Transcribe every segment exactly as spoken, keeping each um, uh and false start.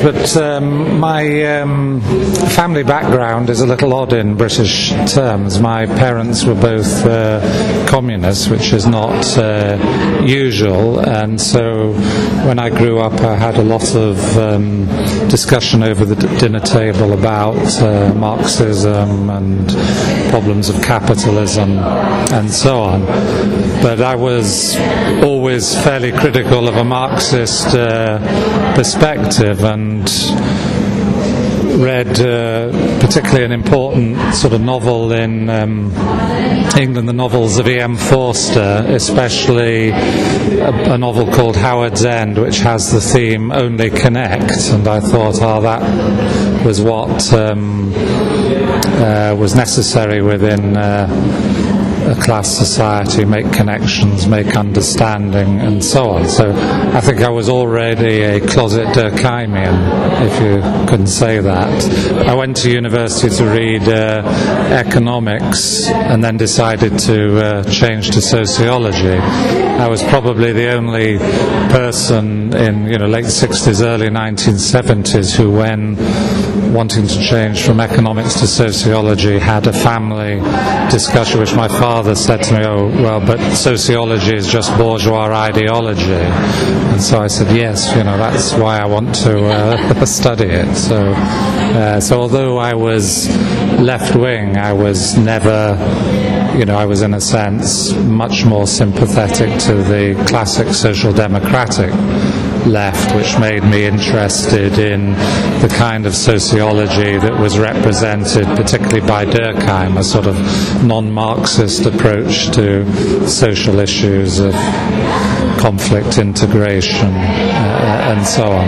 but um, my um, family background is a little odd in British terms. My parents were both uh, communists, which is not uh, usual, and so when I grew up I had a lot of um, discussion over the d- dinner table about uh, Marxism and problems of capitalism and so on. But I was always fairly critical of a Marxist uh, perspective, and read uh, particularly an important sort of novel in um, England, the novels of E M Forster, especially a, a novel called Howard's End, which has the theme Only Connect, and I thought, oh, that was what um, uh, was necessary within uh, a class society, make connections, make understanding, and so on. So I think I was already a closet Durkheimian, if you couldn't say that. I went to university to read uh, economics and then decided to uh, change to sociology. I was probably the only person in, you know, late sixties, early nineteen seventies who, when wanting to change from economics to sociology, had a family discussion, which my father said to me, oh, well, but sociology is just bourgeois ideology. And so I said, yes, you know, that's why I want to uh, study it. So, uh, so although I was left-wing, I was never, you know, I was in a sense much more sympathetic to the classic social democratic left, which made me interested in the kind of sociology that was represented particularly by Durkheim, a sort of non-Marxist approach to social issues of conflict, integration, uh, and so on.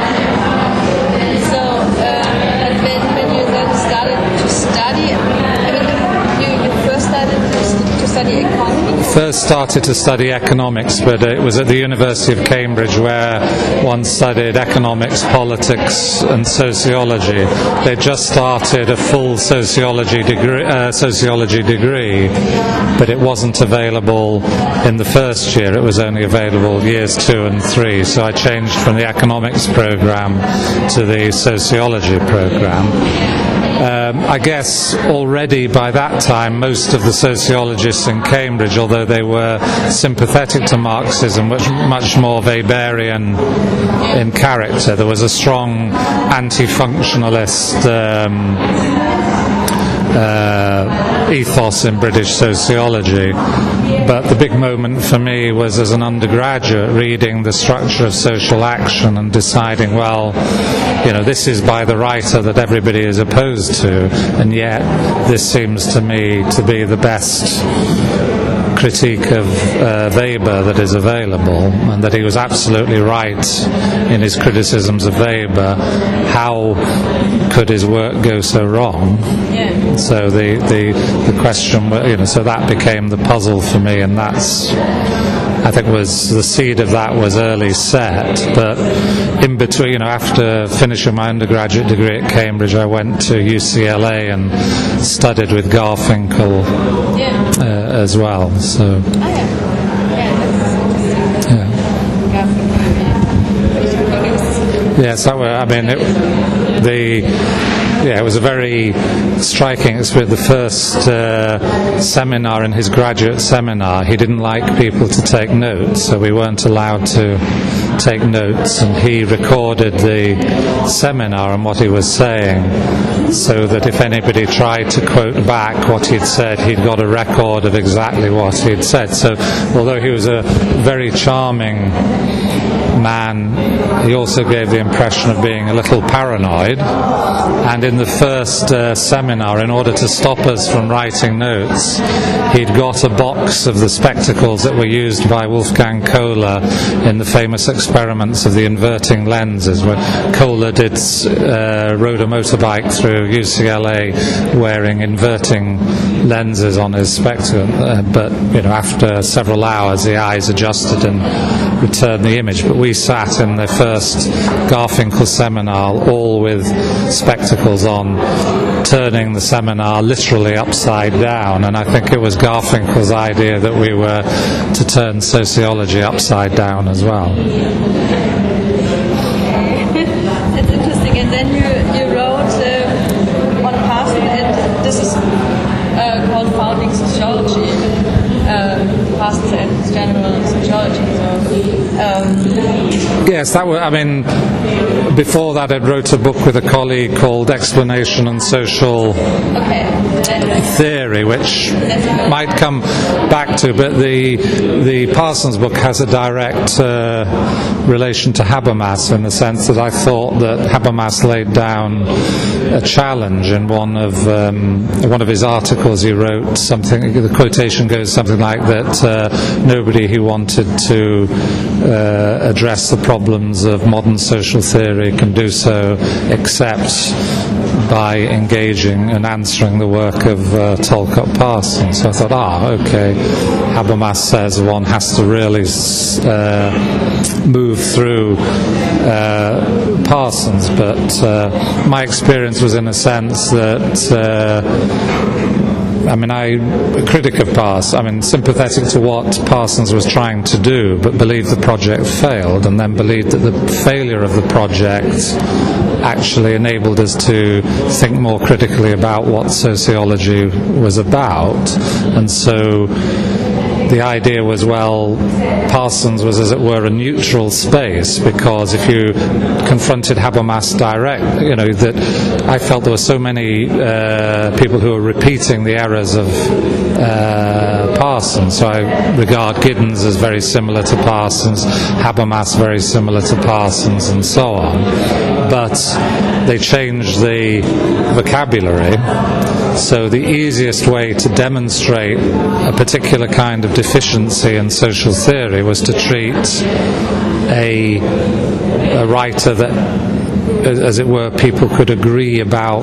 So, uh, and when, when you then started to study, I mean, you, you first started to, st- to study economy? First started to study economics, but it was at the University of Cambridge where one studied economics, politics, and sociology. They just started a full sociology degree, uh, sociology degree, but it wasn't available in the first year. It was only available years two and three. So I changed from the economics program to the sociology program. Um, I guess already by that time most of the sociologists in Cambridge, although they were sympathetic to Marxism, were much more Weberian in character. There was a strong anti-functionalist um, uh, ethos in British sociology. But the big moment for me was as an undergraduate reading The Structure of Social Action and deciding, well, you know, this is by the writer that everybody is opposed to, and yet this seems to me to be the best critique of uh, Weber that is available, and that he was absolutely right in his criticisms of Weber. How could his work go so wrong? Yeah. So the, the, the question, you know, so that became the puzzle for me, and that's, I think, was the seed of that was early set. But in between, you know, after finishing my undergraduate degree at Cambridge, I went to U C L A and studied with Garfinkel Yeah. uh, as well. So Oh, yeah. Yeah, that's interesting. yeah. Yes, that were, I mean, it, the yeah, it was a very striking experience. The first uh, seminar in his graduate seminar, he didn't like people to take notes, so we weren't allowed to take notes, and he recorded the seminar and what he was saying, so that if anybody tried to quote back what he'd said, he'd got a record of exactly what he'd said. So although he was a very charming man, he also gave the impression of being a little paranoid. And in the first uh, seminar, in order to stop us from writing notes, he'd got a box of the spectacles that were used by Wolfgang Kohler in the famous experiments of the inverting lenses, where Kohler did uh, rode a motorbike through U C L A wearing inverting lenses on his spectacle. Uh, but you know, after several hours, the eyes adjusted and returned the image. But we sat in the first Garfinkel seminar, all with spectacles on, turning the seminar literally upside down, and I think it was Garfinkel's idea that we were to turn sociology upside down as well. That's Yes, that was, I mean, before that I wrote a book with a colleague called Explanation and Social Okay. Theory, which might come back to, but the the Parsons book has a direct uh, relation to Habermas in the sense that I thought that Habermas laid down a challenge in one of um, one of his articles. He wrote something, the quotation goes something like that, uh, nobody who wanted to uh, address the problems of modern social theory can do so except by engaging and answering the work of uh, Tolkien Parsons. So I thought, ah, okay, Habermas says one has to really uh, move through uh, Parsons, but uh, my experience was in a sense that uh, I mean, I'm a critic of Parsons, I mean, sympathetic to what Parsons was trying to do, but believed the project failed, and then believed that the failure of the project actually enabled us to think more critically about what sociology was about. And so the idea was, well, Parsons was, as it were, a neutral space, because if you confronted Habermas direct, you know, that I felt there were so many uh, people who were repeating the errors of uh, Parsons. So I regard Giddens as very similar to Parsons, Habermas very similar to Parsons, and so on. But they changed the vocabulary. So the easiest way to demonstrate a particular kind of deficiency in social theory was to treat a, a writer that, as it were, people could agree about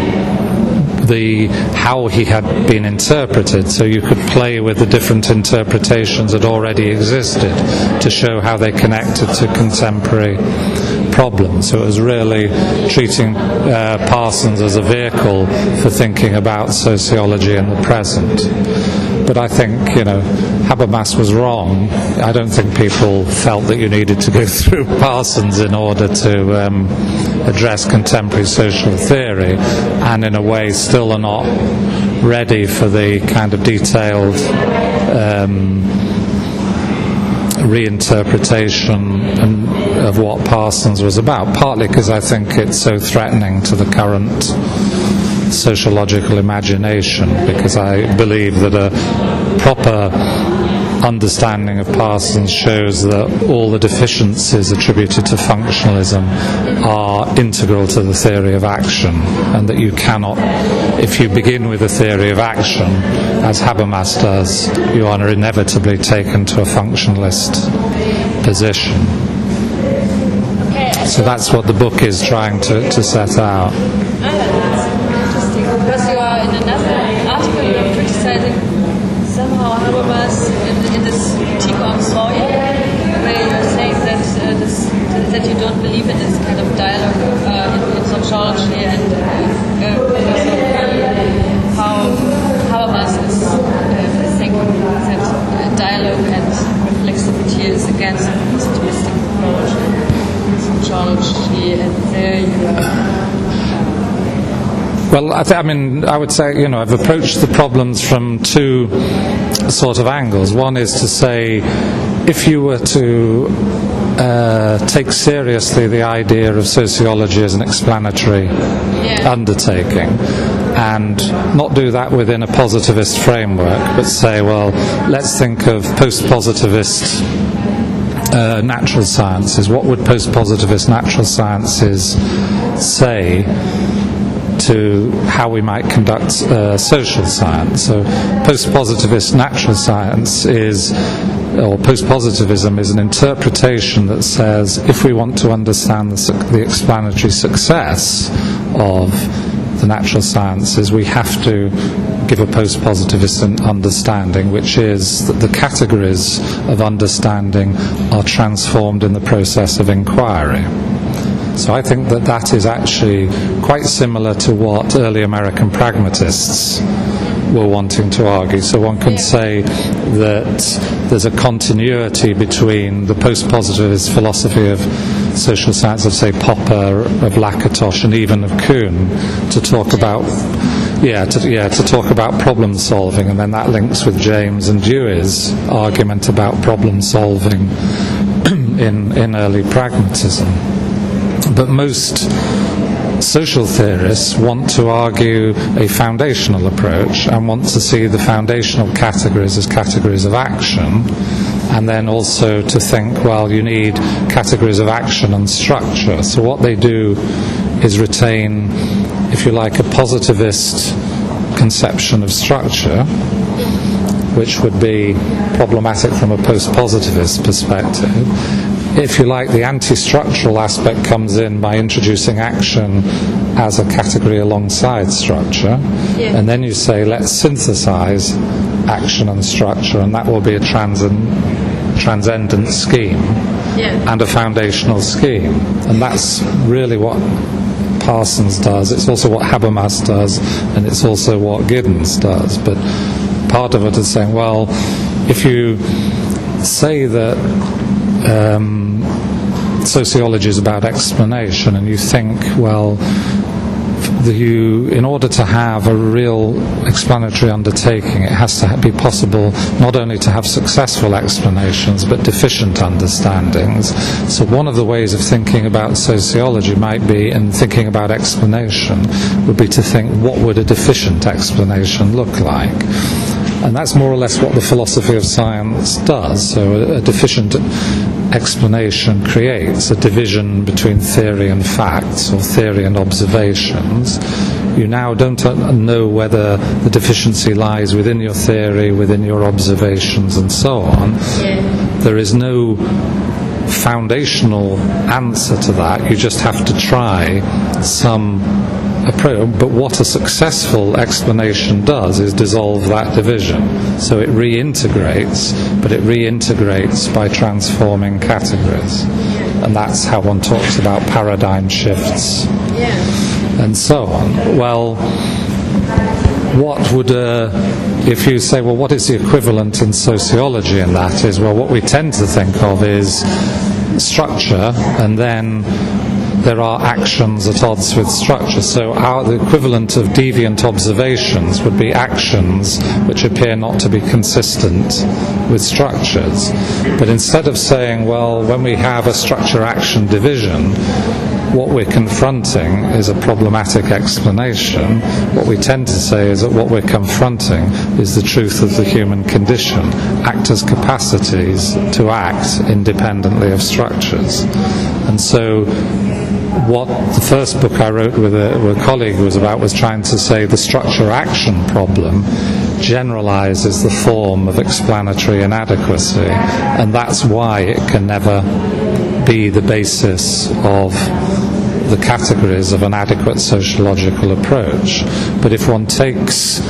the how he had been interpreted, so you could play with the different interpretations that already existed to show how they connected to contemporary problems. So it was really treating uh, Parsons as a vehicle for thinking about sociology in the present. But I think, you know, Habermas was wrong. I don't think people felt that you needed to go through Parsons in order to um, address contemporary social theory, and in a way still are not ready for the kind of detailed um, reinterpretation and, of what Parsons was about, partly because I think it's so threatening to the current sociological imagination, because I believe that a proper understanding of Parsons shows that all the deficiencies attributed to functionalism are integral to the theory of action, and that you cannot, if you begin with a theory of action, as Habermas does, you are inevitably taken to a functionalist position. So that's what the book is trying to, to set out. Because you are in another article, you are criticizing somehow Habermas in, in this critique on Sawyer, where you are saying that uh, this, that you don't believe in this kind of dialogue uh, in, in sociology, and uh, because of uh, how Habermas is uh, thinking that uh, dialogue and reflexivity is against the positivistic approach in sociology, and there you are. Well, I, th- I mean, I would say, you know, I've approached the problems from two sort of angles. One is to say, if you were to uh, take seriously the idea of sociology as an explanatory yeah. undertaking, and not do that within a positivist framework, but say, well, let's think of post-positivist uh, natural sciences. What would post-positivist natural sciences say to how we might conduct uh, social science? So post-positivist natural science is, or post-positivism is an interpretation that says if we want to understand the, the explanatory success of the natural sciences, we have to give a post-positivist understanding, which is that the categories of understanding are transformed in the process of inquiry. So I think that that is actually quite similar to what early American pragmatists were wanting to argue. So one can say that there's a continuity between the post-positivist philosophy of social science of, say, Popper, of Lakatos, and even of Kuhn, to talk about yeah, to, yeah, to talk about problem solving, and then that links with James and Dewey's argument about problem solving in, in early pragmatism. But most social theorists want to argue a foundational approach and want to see the foundational categories as categories of action, and then also to think, well, you need categories of action and structure. So what they do is retain, if you like, a positivist conception of structure, which would be problematic from a post-positivist perspective. If you like, the anti-structural aspect comes in by introducing action as a category alongside structure, yeah. And then you say, let's synthesize action and structure, and that will be a transcend- transcendent scheme, yeah. And a foundational scheme. And that's really what Parsons does. It's also what Habermas does, and it's also what Giddens does. But part of it is saying, well, if you say that um, sociology is about explanation, and you think, well, the, you, in order to have a real explanatory undertaking, it has to be possible not only to have successful explanations, but deficient understandings. So one of the ways of thinking about sociology might be, in thinking about explanation, would be to think, what would a deficient explanation look like? And that's more or less what the philosophy of science does. So a, a deficient explanation creates a division between theory and facts, or theory and observations. You now don't know whether the deficiency lies within your theory, within your observations, and so on. Yeah. There is no foundational answer to that. You just have to try some approach. But what a successful explanation does is dissolve that division. So it reintegrates, but it reintegrates by transforming categories. And that's how one talks about paradigm shifts, yeah. And so on. Well, what would, uh, if you say, well, what is the equivalent in sociology in that? Is, well, what we tend to think of is structure, and then there are actions at odds with structure. So our, the equivalent of deviant observations would be actions which appear not to be consistent with structures. But instead of saying, well, when we have a structure-action division, what we're confronting is a problematic explanation, what we tend to say is that what we're confronting is the truth of the human condition, actors' capacities to act independently of structures. And so what the first book I wrote with a, with a colleague was about was trying to say the structure-action problem generalizes the form of explanatory inadequacy, and that's why it can never be the basis of the categories of an adequate sociological approach. But if one takes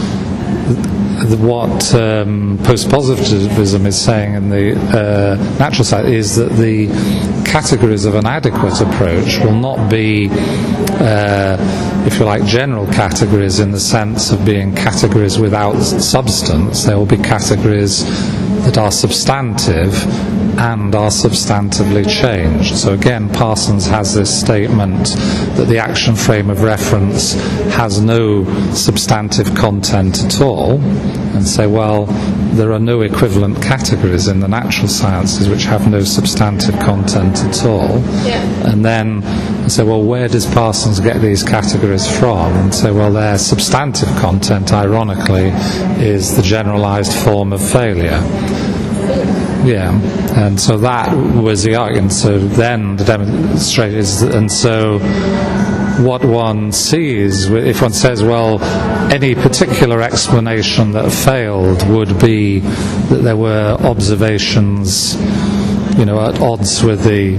the, what um, post-positivism is saying in the uh, natural science, is that the categories of an adequate approach will not be, uh, if you like, general categories in the sense of being categories without substance. There will be categories that are substantive and are substantively changed. So again, Parsons has this statement that the action frame of reference has no substantive content at all, and say, well, there are no equivalent categories in the natural sciences which have no substantive content at all. Yeah. And then say, well, where does Parsons get these categories from? And say, well, their substantive content, ironically, is the generalized form of failure. Yeah, and so that was the argument. So then the demonstration is, and so what one sees, if one says, well, any particular explanation that failed would be that there were observations, you know, at odds with the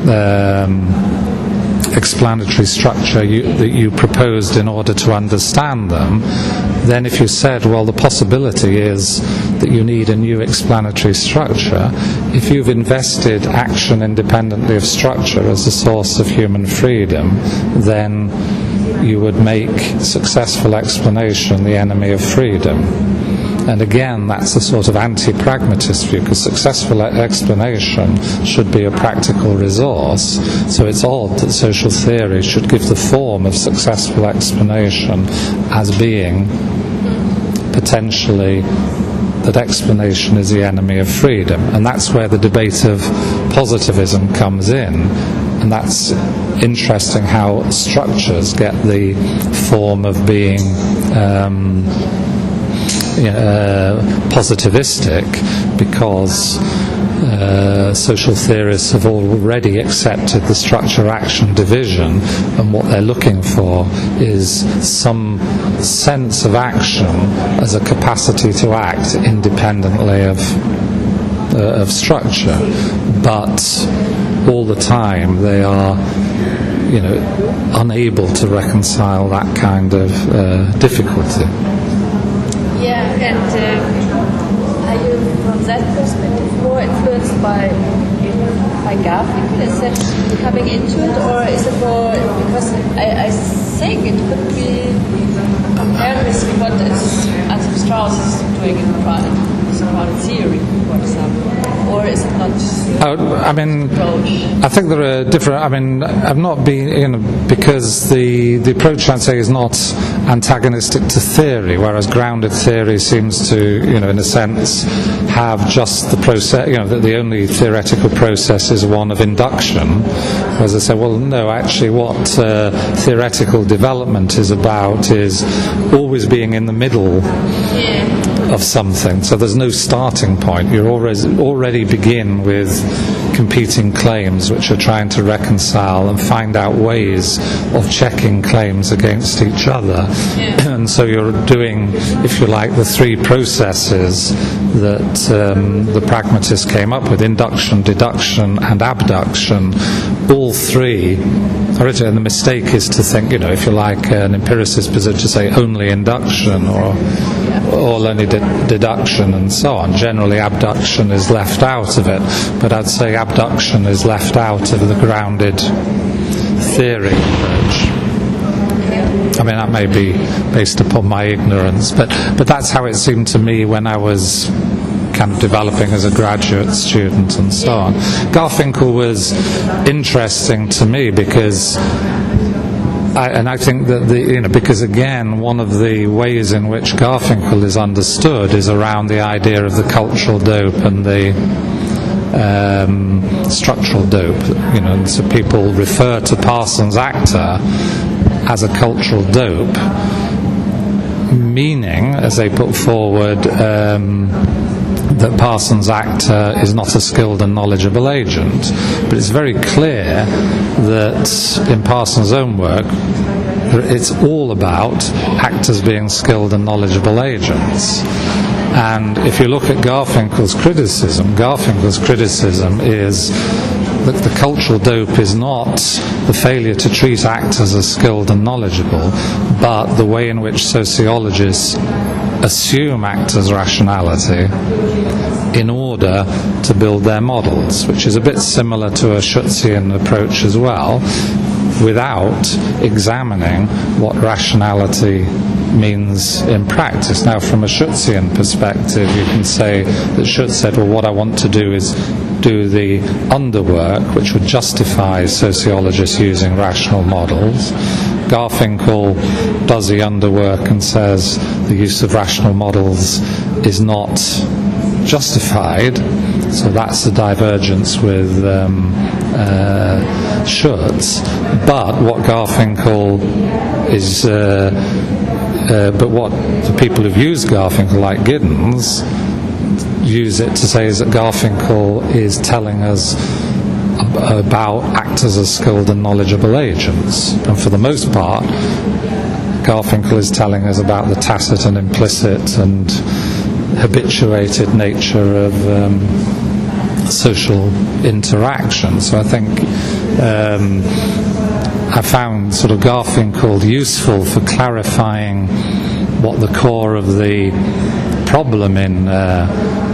um, explanatory structure you, that you proposed in order to understand them, then if you said, well, the possibility is that you need a new explanatory structure, if you've invested action independently of structure as a source of human freedom, then you would make successful explanation the enemy of freedom. And again, that's a sort of anti-pragmatist view, because successful explanation should be a practical resource. So it's odd that social theory should give the form of successful explanation as being potentially that explanation is the enemy of freedom. And that's where the debate of positivism comes in. And that's interesting how structures get the form of being um, uh, positivistic, because Uh, social theorists have already accepted the structure-action division, and what they're looking for is some sense of action as a capacity to act independently of uh, of structure. But all the time they are, you know, unable to reconcile that kind of uh, difficulty. Yeah, and uh, are you, from that perspective, more influenced by by Garfinkel? Is that coming into it, or is it more because I, I think it could be compared with what is Anselm Strauss is doing in crowded, crowded theory, for example, or is it not? Oh, I mean, I think there are different. I mean, I've not been, you know, because the the approach I'd say is not antagonistic to theory, whereas grounded theory seems to, you know, in a sense, have just the process. You know, that the only theoretical process is one of induction. Whereas I say, well, no, actually, what uh, theoretical development is about is always being in the middle of something. So there's no starting point. You already already begin with competing claims which are trying to reconcile and find out ways of checking claims against each other. Yeah. And so you're doing, if you like, the three processes that um, the pragmatists came up with: induction, deduction, and abduction. All three. Originally, the mistake is to think, you know, if you like, an empiricist position to say only induction or or only de- deduction and so on. Generally, abduction is left out of it, but I'd say abduction is left out of the grounded theory approach. I mean, that may be based upon my ignorance, but but that's how it seemed to me when I was kind of developing as a graduate student and so on. Garfinkel was interesting to me because I, and I think that the, you know, because again, one of the ways in which Garfinkel is understood is around the idea of the cultural dope and the um, structural dope. You know, and so people refer to Parsons' actor as a cultural dope, meaning, as they put forward, um, that Parsons' actor is not a skilled and knowledgeable agent. But it's very clear that in Parsons' own work, it's all about actors being skilled and knowledgeable agents. And if you look at Garfinkel's criticism, Garfinkel's criticism is that the cultural dope is not the failure to treat actors as skilled and knowledgeable, but the way in which sociologists assume actors' rationality in order to build their models, which is a bit similar to a Schutzian approach as well, without examining what rationality means in practice. Now, from a Schutzian perspective, you can say that Schutz said, well, what I want to do is do the underwork which would justify sociologists using rational models. Garfinkel does the underwork and says the use of rational models is not justified. So that's the divergence with um, uh, Schutz. But what Garfinkel is, uh, uh, but what the people who've used Garfinkel, like Giddens, use it to say is that Garfinkel is telling us ab- about actors as skilled and knowledgeable agents. And for the most part, Garfinkel is telling us about the tacit and implicit and habituated nature of um, social interaction. So I think um, I found sort of Garfinkel useful for clarifying what the core of the problem in uh,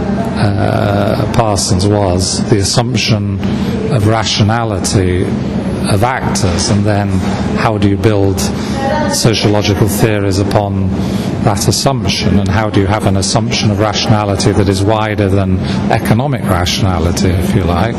uh, Parsons was, the assumption of rationality of actors, and then how do you build sociological theories upon that assumption, and how do you have an assumption of rationality that is wider than economic rationality, if you like.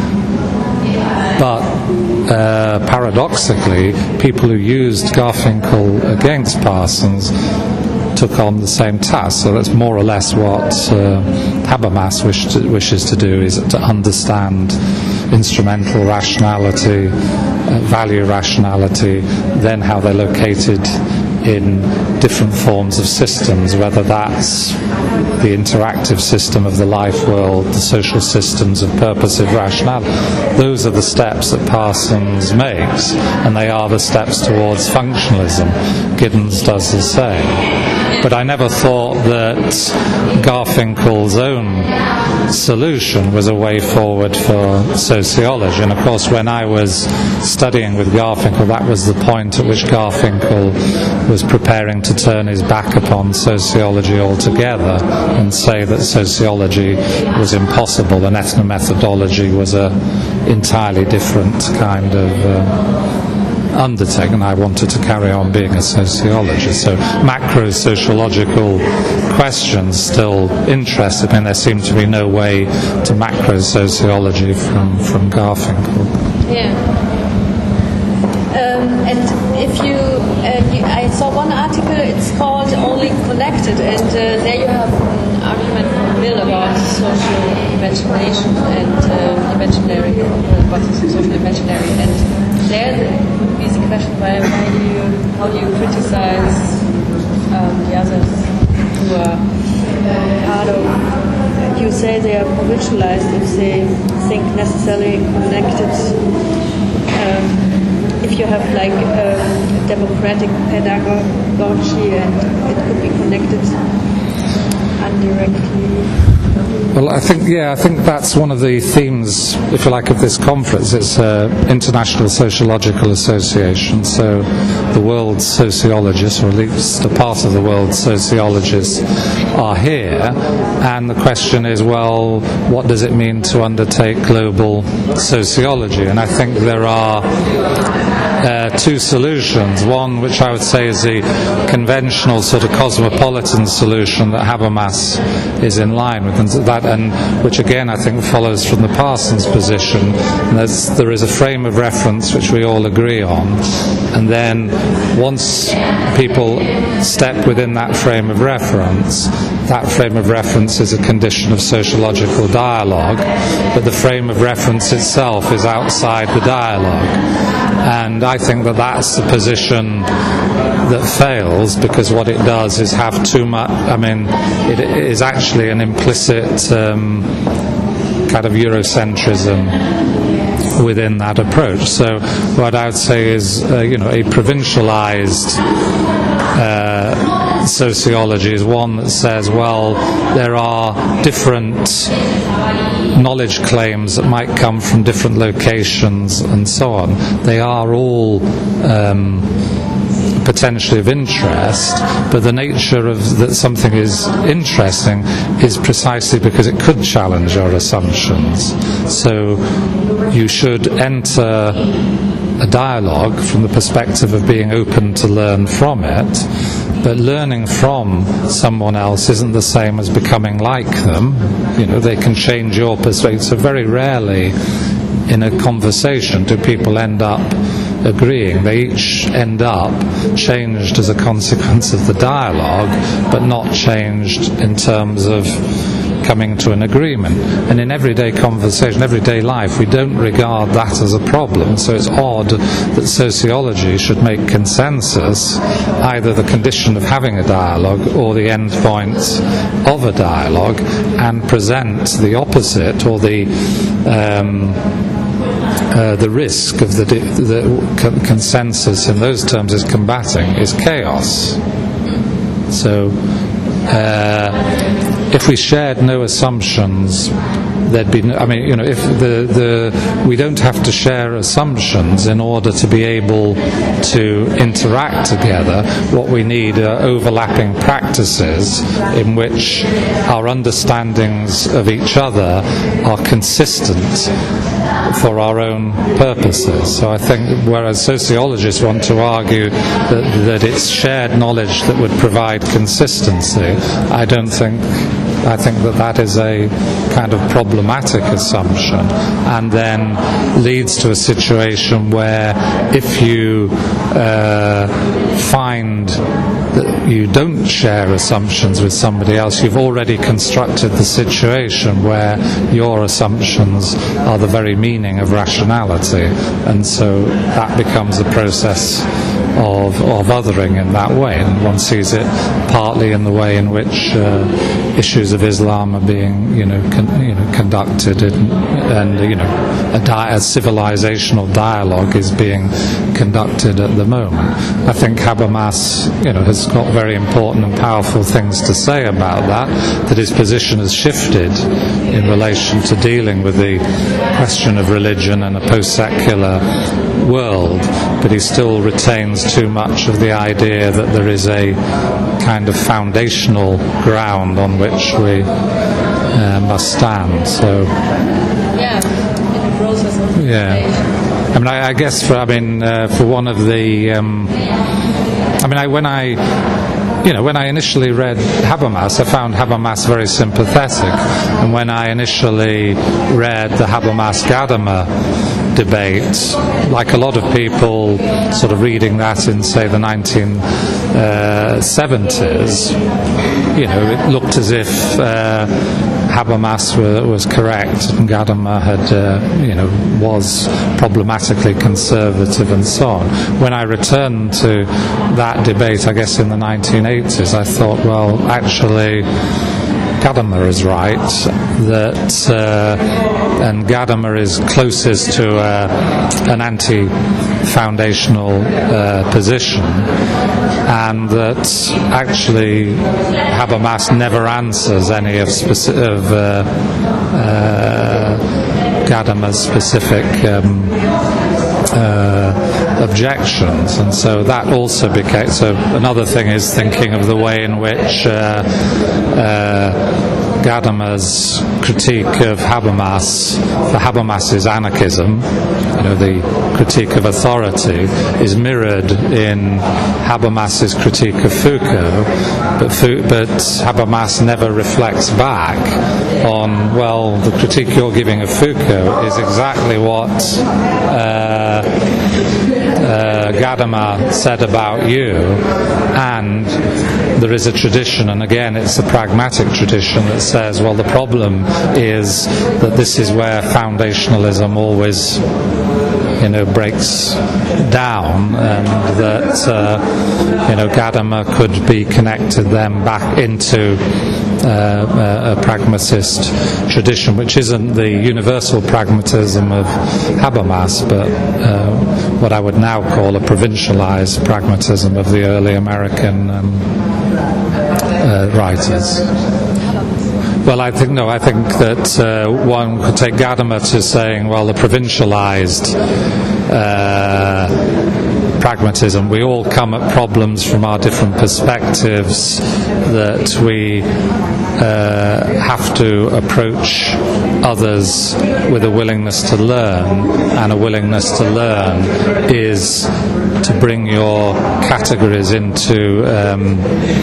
But uh, paradoxically, people who used Garfinkel against Parsons took on the same task. So that's more or less what uh, Habermas wish to, wishes to do, is to understand instrumental rationality, uh, value rationality, then how they're located in different forms of systems, whether that's the interactive system of the life world, the social systems of purposive rationality. Those are the steps that Parsons makes, and they are the steps towards functionalism. Giddens does the same. But I never thought that Garfinkel's own solution was a way forward for sociology. And of course, when I was studying with Garfinkel, that was the point at which Garfinkel was preparing to turn his back upon sociology altogether and say that sociology was impossible and ethnomethodology was a entirely different kind of uh, undertaken. I wanted to carry on being a sociologist. So macro sociological questions still interested me, and there seemed to be no way to macro sociology from, from Garfinkel. Yeah. Um, and if you, uh, you, I saw one article, it's called Only Connected, and uh, there you have an argument from Mill about social imagination and uh, imaginary, uh, what is social imaginary, and there would be the question, why, why do you, how do you criticize um, the others who are part of, you say they are provincialized if they think necessarily connected, um, if you have like a democratic pedagogy and it could be connected indirectly. Well, I think, yeah, I think that's one of the themes, if you like, of this conference. It's uh, International Sociological Association, so the world's sociologists, or at least a part of the world's sociologists, are here, and the question is, well, what does it mean to undertake global sociology? And I think there are uh, two solutions. One, which I would say is the conventional sort of cosmopolitan solution that Habermas is in line with, and that, and which again I think follows from the Parsons position. And there is a frame of reference which we all agree on, and then once people step within that frame of reference, that frame of reference is a condition of sociological dialogue, but the frame of reference itself is outside the dialogue. And I think that that's the position that fails, because what it does is have too much, I mean, it is actually an implicit um, kind of Eurocentrism within that approach. So what I would say is, uh, you know, a provincialized uh, sociology is one that says, well, there are different knowledge claims that might come from different locations and so on. They are all um, potentially of interest, but the nature of that something is interesting is precisely because it could challenge our assumptions. So you should enter a dialogue from the perspective of being open to learn from it, but learning from someone else isn't the same as becoming like them. You know, they can change your perspective. So very rarely in a conversation do people end up agreeing. They each end up changed as a consequence of the dialogue, but not changed in terms of coming to an agreement. And in everyday conversation, everyday life, we don't regard that as a problem. So it's odd that sociology should make consensus either the condition of having a dialogue or the end point of a dialogue, and present the opposite, or the um, Uh, the risk of the, the con- consensus in those terms is combating is chaos. So uh, if we shared no assumptions, there'd be no, I mean, you know, if the, the we don't have to share assumptions in order to be able to interact together. What we need are overlapping practices in which our understandings of each other are consistent for our own purposes. So I think whereas sociologists want to argue that, that it's shared knowledge that would provide consistency, I don't think I think that that is a kind of problematic assumption, and then leads to a situation where if you uh, find that you don't share assumptions with somebody else, you've already constructed the situation where your assumptions are the very meaning of rationality, and so that becomes a process of, of othering in that way, and one sees it partly in the way in which uh, issues of Islam are being, you know, con- you know conducted, in, and you know, a, di- a civilizational dialogue is being conducted at the moment. I think Habermas, you know, has got very important and powerful things to say about that. That his position has shifted in relation to dealing with the question of religion and a post-secular world, but he still retains too much of the idea that there is a kind of foundational ground on which we uh, must stand. So, yeah, in the process of yeah. I mean, I, I guess for I mean uh, for one of the, um, I mean, I, when I. You know, when I initially read Habermas, I found Habermas very sympathetic, and when I initially read the Habermas-Gadamer debate, like a lot of people sort of reading that in, say, the nineteen seventies, you know, it looked as if uh, Habermas were, was correct and Gadamer had, uh, you know, was problematically conservative and so on. When I returned to that debate, I guess in the nineteen eighties, I thought, well, actually, Gadamer is right, that uh, and Gadamer is closest to uh, an anti-foundational uh, position, and that actually Habermas never answers any of, speci- of uh, uh, Gadamer's specific um, uh, objections, and so that also became. So another thing is thinking of the way in which uh, uh, Gadamer's critique of Habermas, for Habermas's anarchism, you know, the critique of authority, is mirrored in Habermas's critique of Foucault, but, Fou- but Habermas never reflects back on, well, the critique you're giving of Foucault is exactly what uh, uh, Gadamer said about you, and there is a tradition, and again it's a pragmatic tradition, that says, well, the problem is that this is where foundationalism always, you know, breaks down, and that uh, you know, Gadamer could be connected then back into uh, a, a pragmatist tradition, which isn't the universal pragmatism of Habermas, but uh, what I would now call a provincialized pragmatism of the early American um, uh, writers. Well, I think no. I think that uh, one could take Gadamer to saying, well, the provincialized uh, pragmatism. We all come at problems from our different perspectives. That we uh, have to approach others with a willingness to learn, and a willingness to learn is to bring your categories into um,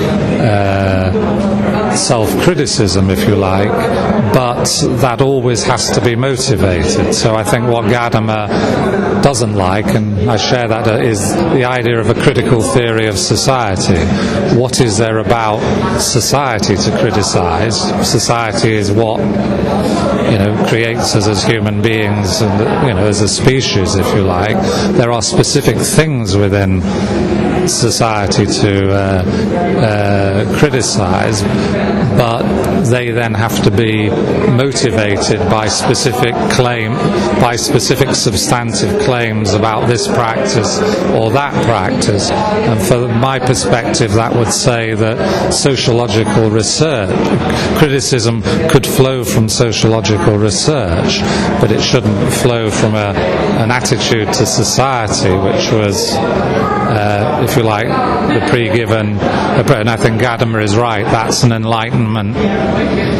uh, self-criticism, if you like, but that always has to be motivated. So I think what Gadamer doesn't like, and I share that, is the idea of a critical theory of society. What is there about society to criticize? Society is what, you know, creates us as human beings and, you know, as a species, if you like. There are specific things within society to uh, uh, criticize, but they then have to be motivated by specific claim, by specific substantive claims about this practice or that practice. And from my perspective, that would say that sociological research, criticism could flow from sociological research, but it shouldn't flow from a, an attitude to society which was, uh, if you like, the pre-given, and I think Gadamer is right, that's an Enlightenment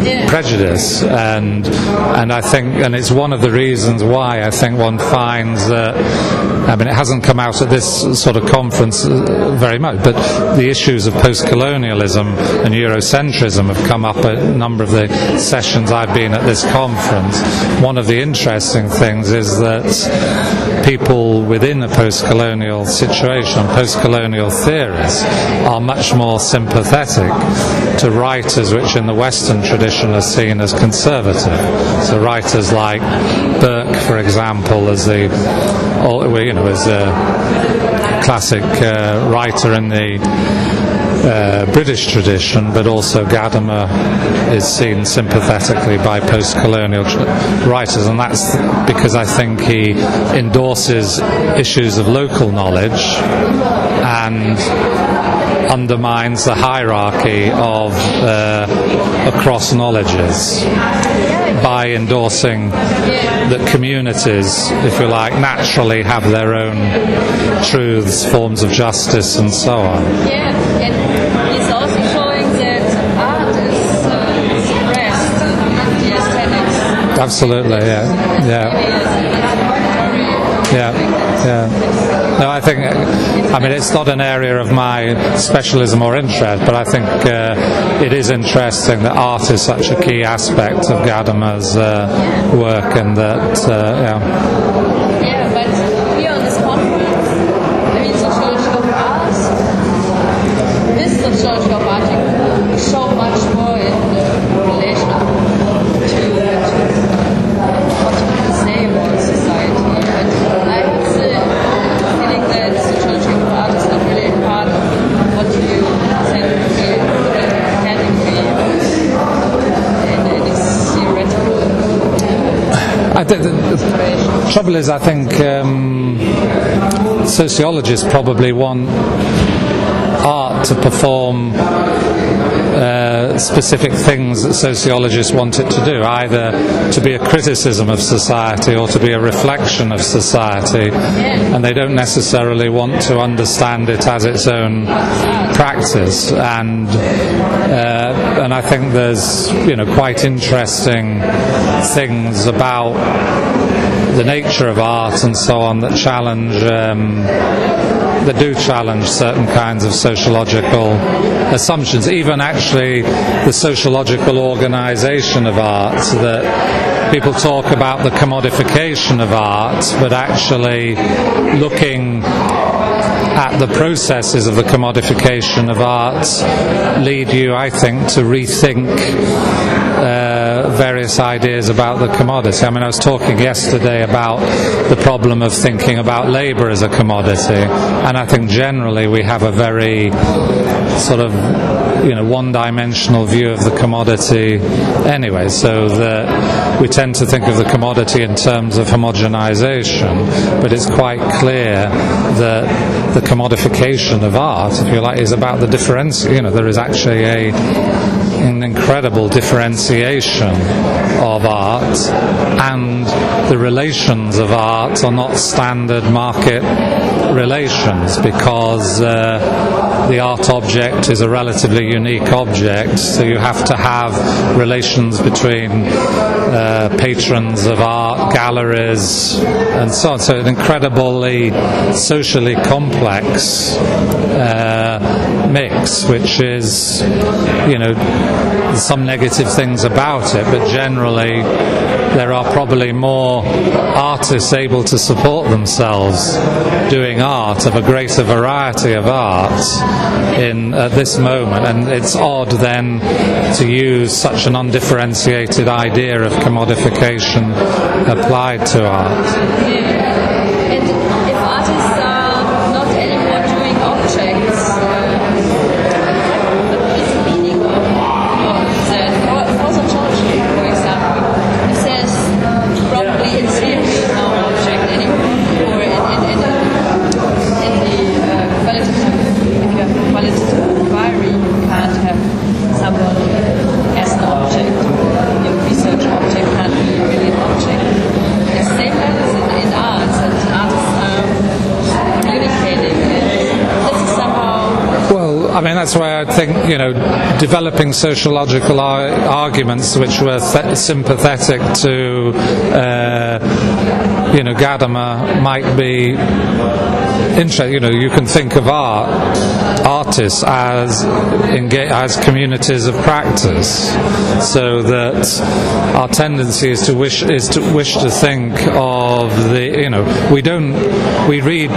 Yeah. prejudice, and and I think, and it's one of the reasons why I think one finds that, I mean, it hasn't come out at this sort of conference very much, but the issues of post-colonialism and Eurocentrism have come up at a number of the sessions I've been at this conference. One of the interesting things is that people within a post-colonial situation, post-colonial theorists, are much more sympathetic to writers which in the Western tradition are seen as conservative. So writers like Burke, for example, as the, you know, as a classic uh, writer in the Uh, British tradition, but also Gadamer is seen sympathetically by post-colonial tr- writers, and that's th- because I think he endorses issues of local knowledge and undermines the hierarchy of uh, across knowledges by endorsing that communities, if you like, naturally have their own truths, forms of justice, and so on. Yeah, and he's also showing that art is uh, suppressed in the aesthetics. Absolutely, yeah, yeah, yeah, yeah. No, I think, I mean, it's not an area of my specialism or interest, but I think uh, it is interesting that art is such a key aspect of Gadamer's uh, work, and that, uh, yeah. Yeah, but here on this conference, I mean, sociology of art, this sociology of art can show much more in the relation to, to what you can say about society. But I have the feeling that sociology of art is not really a part of what you said academically in any theoretical I think the trouble is, I think um, sociologists probably want art to perform uh, specific things that sociologists want it to do, either to be a criticism of society or to be a reflection of society, and they don't necessarily want to understand it as its own practice. And uh, and I think there's, you know, quite interesting things about the nature of art and so on that challenge um, that do challenge certain kinds of sociological assumptions, even actually the sociological organization of art. That people talk about the commodification of art, but actually looking at the processes of the commodification of art lead you, I think, to rethink uh, various ideas about the commodity. I mean, I was talking yesterday about the problem of thinking about labour as a commodity, and I think generally we have a very sort of, you know, one-dimensional view of the commodity anyway, so that we tend to think of the commodity in terms of homogenization, but it's quite clear that the commodification of art, if you like, is about the difference. You know, there is actually a an incredible differentiation of art, and the relations of art are not standard market relations, because uh, the art object is a relatively unique object, so you have to have relations between uh, patrons of art, galleries, and so on. So an incredibly socially complex uh, mix, which is, you know, some negative things about it, but generally there are probably more artists able to support themselves doing art, of a greater variety of art in at this moment, and it's odd then to use such an undifferentiated idea of commodification applied to art. And if artists are not anymore doing objects, what is the meaning of that? For, for sociology, for example, it says probably in theory no object anymore, or in, in, in, in the uh, qualitative, if you have a qualitative inquiry, you can't have someone as an object. Your research object can't be really an object. The same as in, in art. think, you know, developing sociological ar- arguments which were th- sympathetic to, uh, you know, Gadamer might be interesting. You know, you can think of art, artists as enga- as communities of practice, so that our tendency is to wish is to wish to think of the, you know, we don't we read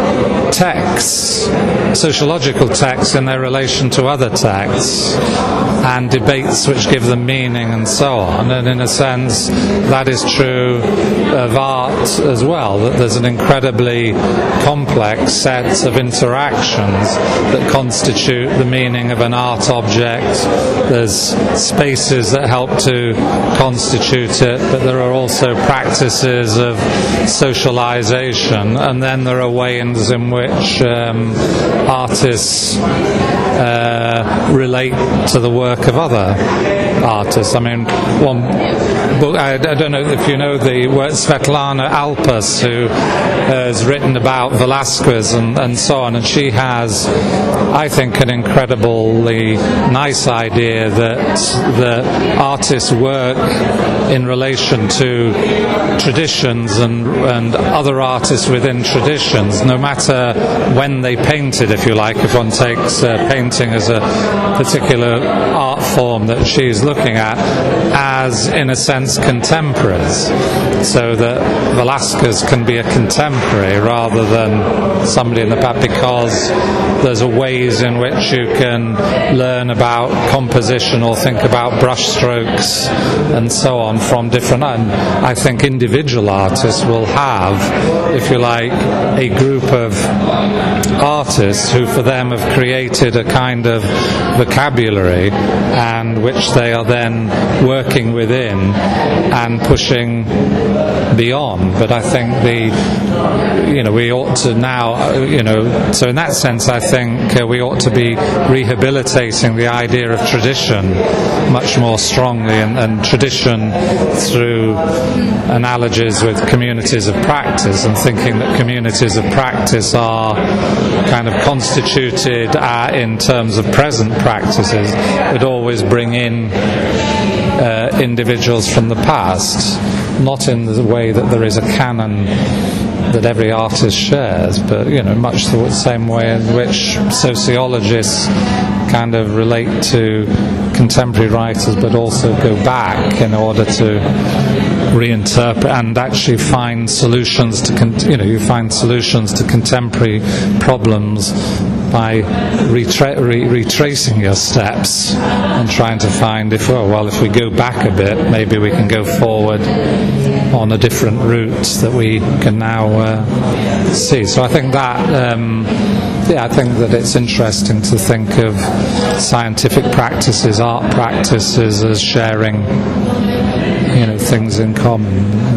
texts, sociological texts, in their relation to other texts and debates which give them meaning and so on. And in a sense, that is true of art as well, that there's an incredibly complex set of interactions that constitute the meaning of an art object. There's spaces that help to constitute it, but there are also practices of socialization, and then there are ways in which um, artists uh, relate to the work of other artists. I mean, one book, I, I don't know if you know the work, Svetlana Alpers, who has written about Velázquez and, and so on, and she has, I think, an incredibly nice idea that the artists work in relation to traditions and, and other artists within traditions, no matter when they painted, if you like, if one takes uh, painting as a particular art form that she's looking at, as, in a sense, contemporaries, so that Velázquez can be a contemporary rather than somebody in the past, because there's a ways in which you can learn about composition or think about brushstrokes and so on from different, and I think individual artists will have, if you like, a group of artists who for them have created a kind of vocabulary and which they are then working within and pushing beyond. But I think the, you know, we ought to now, you know, so in that sense I think uh, we ought to be rehabilitating the idea of tradition much more strongly, and, and tradition through analogies with communities of practice, and thinking that communities of practice are kind of constituted uh, in terms of present practices that always bring in uh, individuals from the past, not in the way that there is a canon that every artist shares, but, you know, much the same way in which sociologists kind of relate to contemporary writers but also go back in order to reinterpret and actually find solutions to con- you know you find solutions to contemporary problems by retra- re- retracing your steps and trying to find if oh, well if we go back a bit, maybe we can go forward on a different route that we can now uh, see. So I think that um, yeah I think that it's interesting to think of scientific practices, art practices as sharing, you know, things in common.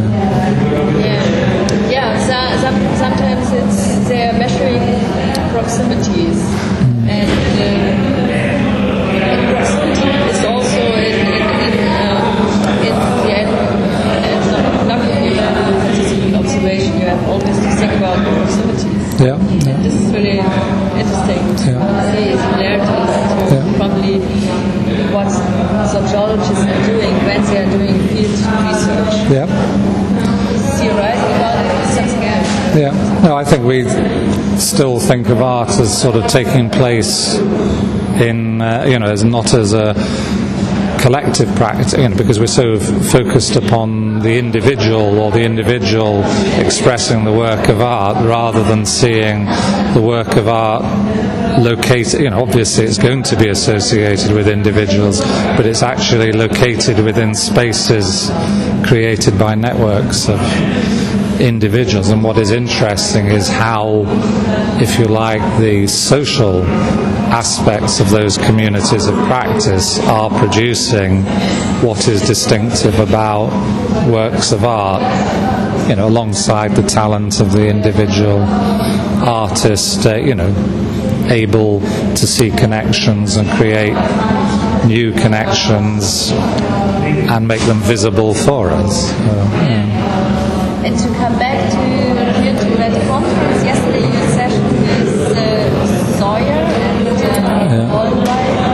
Yeah, yeah. So, some, sometimes it's they're measuring proximities, mm. and, uh, and proximity is also in in, in, uh, in the ethnography observation. You have always to think about proximities. Yeah. And yeah. this is really interesting. Yeah. See similarities to yeah. probably what sociologists are doing when they are doing field research. Yeah. Is he right about something else? Yeah. No, I think we still think of art as sort of taking place in, uh, you know, as not as a collective practice, you know, because we're so f- focused upon the individual or the individual expressing the work of art rather than seeing the work of art located, you know, obviously it's going to be associated with individuals, but it's actually located within spaces created by networks of individuals. And what is interesting is how, if you like, the social aspects of those communities of practice are producing what is distinctive about works of art, you know, alongside the talent of the individual artist, uh, you know, able to see connections and create new connections and make them visible for us. Uh, yeah. And to come back to here to that conference yesterday, your session with uh, Sawyer and uh, yeah. Albright.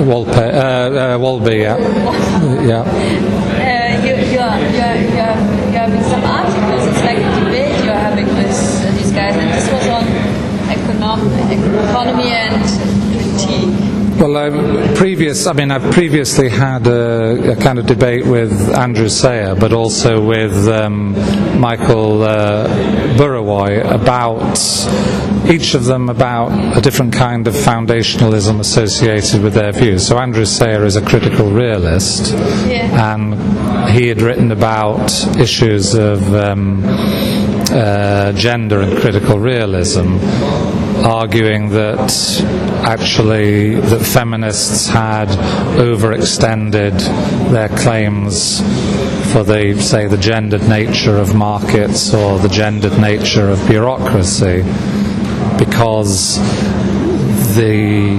Wolpe, uh, uh, Wolby, yeah. yeah. Uh, you, you, are, you, are, you, are, you are having some articles, it's like a debate you're having with uh, these guys, and this was on econom- economy and critique. Well, um, previous, I mean, I've previously had a, a kind of debate with Andrew Sayer, but also with um, Michael uh, Burawoy about, each of them about a different kind of foundationalism associated with their views. So Andrew Sayer is a critical realist, yeah. and he had written about issues of um, uh, gender and critical realism, arguing that actually that feminists had overextended their claims for the, say, the gendered nature of markets or the gendered nature of bureaucracy, because the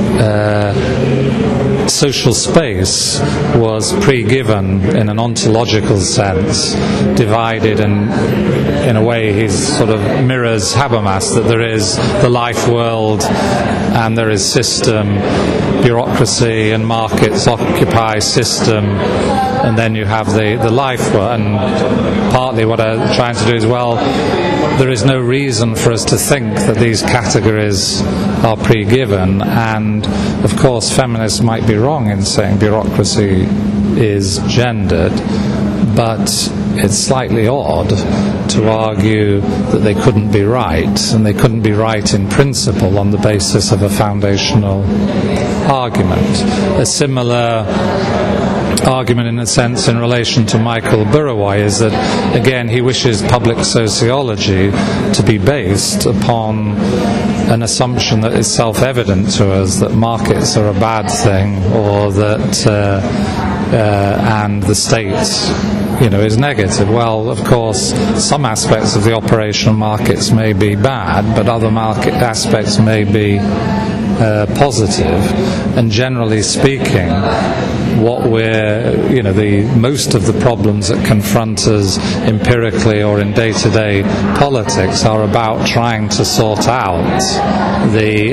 uh, social space was pre-given in an ontological sense, divided, and in a way he sort of mirrors Habermas, that there is the life world and there is system, bureaucracy and markets occupy system, and then you have the, the life world. And partly what I'm trying to do is, well, there is no reason for us to think that these categories are pre-given, and of course feminists might be wrong in saying bureaucracy is gendered, but it's slightly odd to argue that they couldn't be right, and they couldn't be right in principle on the basis of a foundational argument. A similar argument, in a sense, in relation to Michael Burawoy is that, again, he wishes public sociology to be based upon an assumption that is self-evident to us, that markets are a bad thing, or that uh, uh, and the state, you know, is negative. Well, of course, some aspects of the operation of markets may be bad, but other market aspects may be uh, positive. And generally speaking, what we're, you know, the most of the problems that confront us empirically or in day-to-day politics are about trying to sort out the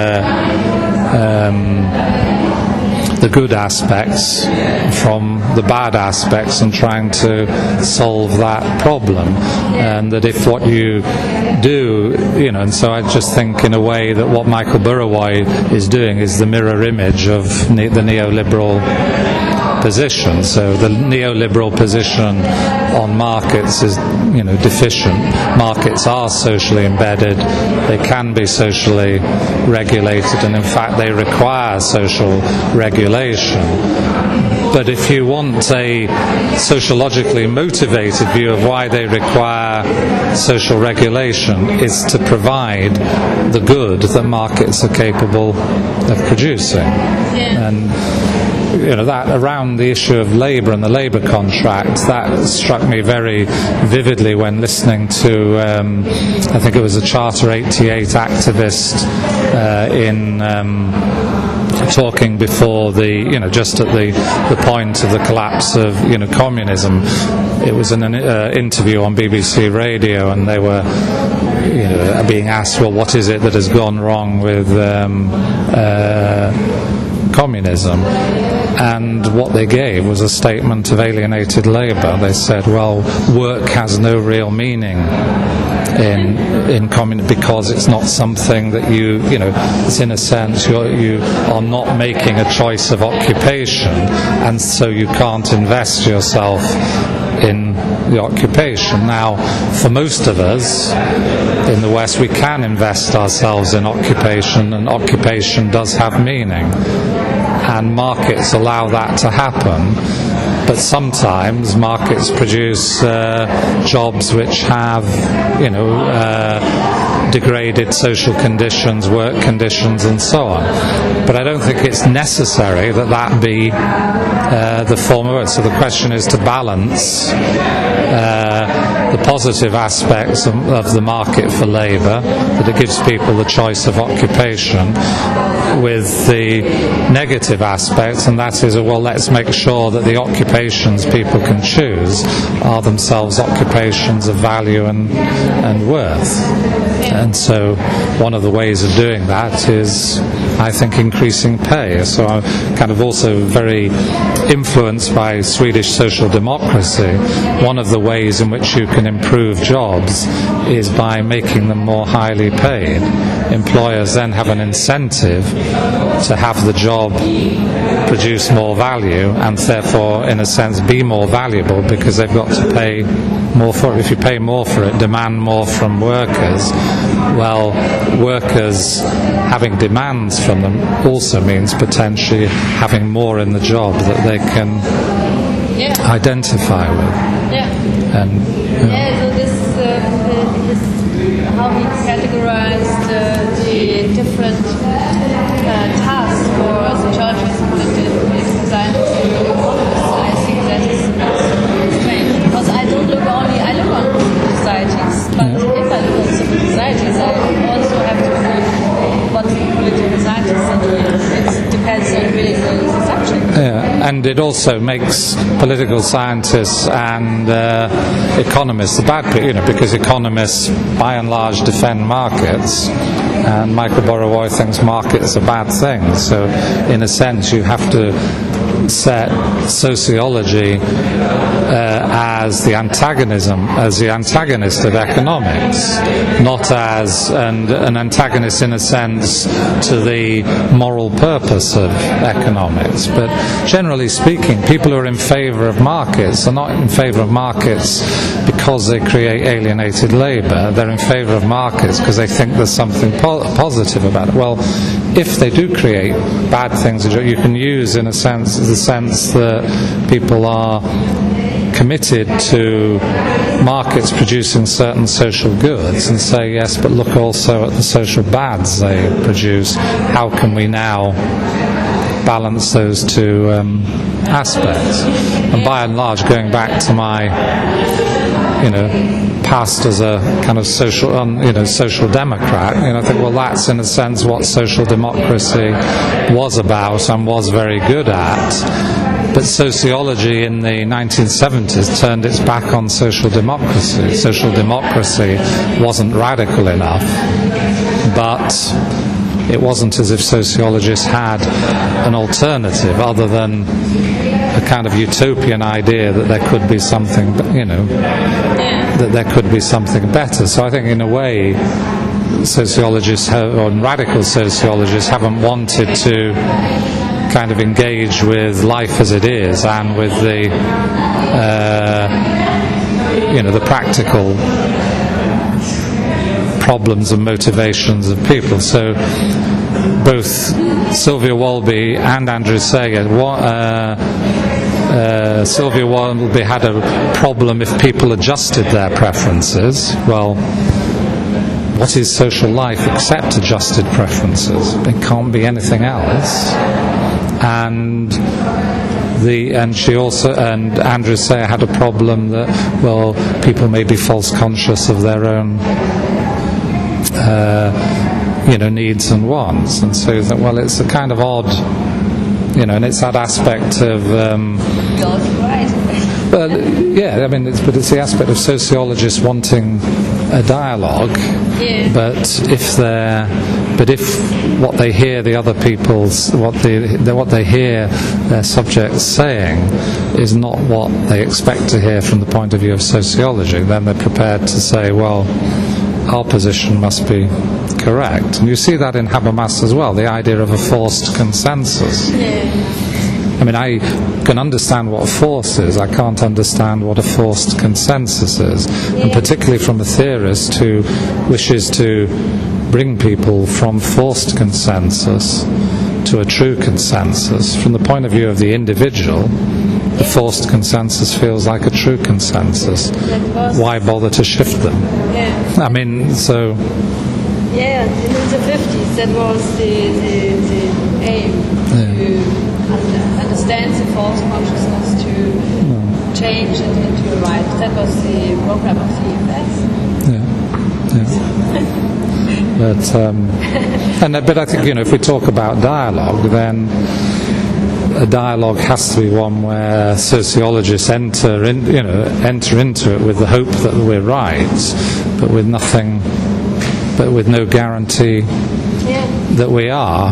uh, um, the good aspects from the bad aspects, and trying to solve that problem. And that if what you do, you know, and so I just think in a way that what Michael Burawoy is doing is the mirror image of ne- the neoliberal position. So the neoliberal position on markets is, you know, deficient. Markets are socially embedded, they can be socially regulated, and in fact they require social regulation. But if you want a sociologically motivated view of why they require social regulation, it's to provide the good that markets are capable of producing. Yeah. And you know, that around the issue of labour and the labour contract, that struck me very vividly when listening to, um, I think it was a Charter eighty-eight activist uh, in um, talking before the, you know, just at the, the point of the collapse of, you know, communism. It was in an uh, interview on B B C Radio, and they were, you know, being asked, well, what is it that has gone wrong with um, uh, communism? And what they gave was a statement of alienated labour. They said, well, work has no real meaning in in communism because it's not something that you, you know, it's in a sense you're, you are not making a choice of occupation, and so you can't invest yourself in the occupation. Now, for most of us in the West, we can invest ourselves in occupation, and occupation does have meaning. And markets allow that to happen, but sometimes markets produce uh, jobs which have, you know, uh, degraded social conditions, work conditions, and so on. But I don't think it's necessary that that be uh, the form of it. So the question is to balance uh, the positive aspects of, of the market for labour, that it gives people the choice of occupation, with the negative aspects, and that is, well, let's make sure that the occupations people can choose are themselves occupations of value and, and worth. And so one of the ways of doing that is I think, increasing pay. So I'm kind of also very influenced by Swedish social democracy. One of the ways in which you can improve jobs is by making them more highly paid. Employers then have an incentive to have the job produce more value and therefore, in a sense, be more valuable because they've got to pay more for it. If you pay more for it, demand more from workers, well, workers having demands from them also means potentially having more in the job that they can yeah. identify with. Yeah. And you know, yeah, so this, uh, this how he categorized uh, the different uh, tasks for sociologists and political scientists and economists. I think that is strange because I don't look only I look on societies, but yeah. if I look on civil societies, I also have to look what political scientists are doing. It depends on really the subject. Yeah, and it also makes political scientists and uh, economists the bad people, you know, because economists, by and large, defend markets, and Michael Borowoy thinks markets are bad things. So, in a sense, you have to set sociology uh, as the antagonism, as the antagonist of economics, not as and an antagonist in a sense to the moral purpose of economics. But generally speaking, people who are in favour of markets are not in favour of markets because they create alienated labour. They're in favour of markets because they think there's something po- positive about it. Well, if they do create bad things, you can use, in a sense, the sense that people are committed to markets producing certain social goods and say, yes, but look also at the social bads they produce. How can we now balance those two um, aspects? And by and large, going back to my, you know, past as a kind of social, um, you know, social democrat, you know, I think, well, that's in a sense what social democracy was about and was very good at. But sociology in the nineteen seventies turned its back on social democracy. Social democracy wasn't radical enough, but it wasn't as if sociologists had an alternative other than a kind of utopian idea that there could be something, you know, that there could be something better. So I think in a way sociologists have, or radical sociologists haven't wanted to kind of engage with life as it is and with the uh, you know, the practical problems and motivations of people. So both Sylvia Walby and Andrew Sager, what, uh, uh, Sylvia Walby had a problem if people adjusted their preferences. Well, what is social life except adjusted preferences? It can't be anything else. And the and she also and Andrew Sayer had a problem that, well, people may be false conscious of their own uh, you know, needs and wants, and so that, well, it's a kind of odd, you know, and it's that aspect of um, well, yeah, I mean, it's, but it's the aspect of sociologists wanting a dialogue, yeah. but if they're But if what they hear the other people's, what they, what they hear their subjects saying is not what they expect to hear from the point of view of sociology, then they're prepared to say, well, our position must be correct. And you see that in Habermas as well, the idea of a forced consensus. I mean, I can understand what a force is, I can't understand what a forced consensus is. And particularly from a theorist who wishes to bring people from forced consensus to a true consensus. From the point of view of the individual, the forced consensus feels like a true consensus. Why bother to shift them? I mean, so... Yeah, in the fifties that was the, the, the aim, yeah. to under, understand the false consciousness, to yeah. change it into a right. That was the program of the E F S. Yeah, yeah. But, um, and but I think, you know, if we talk about dialogue, then a dialogue has to be one where sociologists enter in, you know, enter into it with the hope that we're right, but with nothing, but with no guarantee yeah. that we are.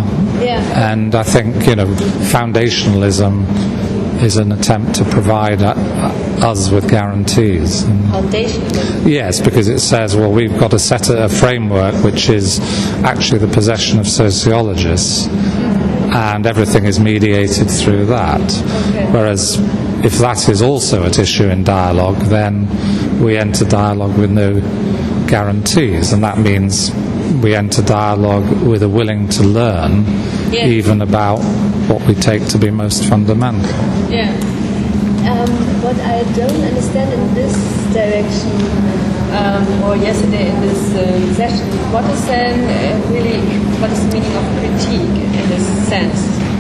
Yeah. And I think, you know, foundationalism is an attempt to provide uh, us with guarantees. Foundationalism? Yes, because it says, well, we've got to set a framework which is actually the possession of sociologists, and everything is mediated through that. Okay. Whereas if that is also at issue in dialogue, then we enter dialogue with no guarantees, and that means we enter dialogue with a willing to learn, yeah. even about what we take to be most fundamental. Yeah. Um, what I don't understand in this direction, um, or yesterday in this uh, session, what is then uh, really, what is the meaning of critique in this sense?